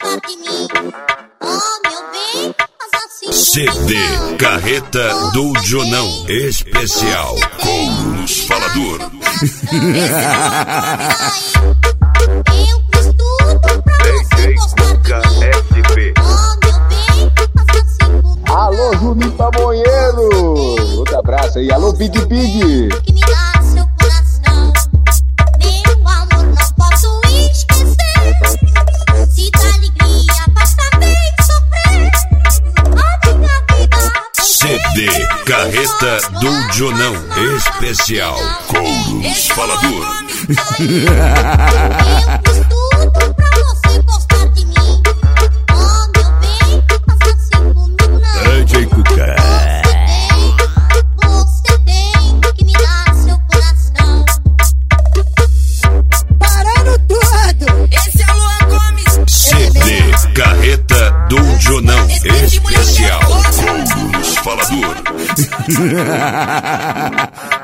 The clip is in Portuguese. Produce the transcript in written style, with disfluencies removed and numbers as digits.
gostar de mim. Oh, meu bem, assassino. CD Carreta do Jonão especial Couros Falador. Eu fiz tudo pra você gostar de mim. SP. Oh, meu bem, assassino. Alô, Juninho Pamonheiro! Outro abraço aí. Alô, Big Big! Que me dá seu coração. Meu amor, não posso esquecer. Se dá alegria, basta bem sofrer. A minha vida. CD Carreta do Jonão especial Couros Falador. Eu fiz tudo pra você gostar de mim. Oh, meu bem, faça assim comigo não. DJ Cuca. Você tem que me dar seu coração. Parando tudo! Esse é o Luan Gomes! CD Carreta do Jonão especial Couros Falador.